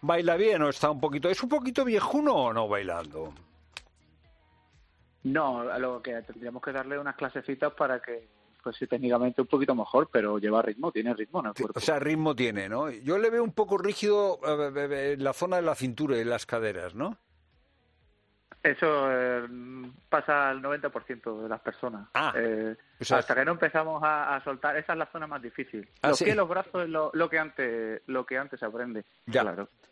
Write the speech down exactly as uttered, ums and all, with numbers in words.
baila bien o está un poquito... ¿Es un poquito viejuno o no bailando? No, a lo que tendríamos que darle unas clasecitas para que, pues sí, técnicamente un poquito mejor, pero lleva ritmo, tiene ritmo en el cuerpo. O sea, ritmo tiene, ¿no? Yo le veo un poco rígido eh, en la zona de la cintura y las caderas, ¿no? Eso eh, pasa al noventa por ciento de las personas. Ah, eh, o sea, hasta que no empezamos a, a soltar, esa es la zona más difícil. ¿Ah, Los sí? pies, los brazos es lo, lo que antes lo que antes se aprende. Ya. Claro.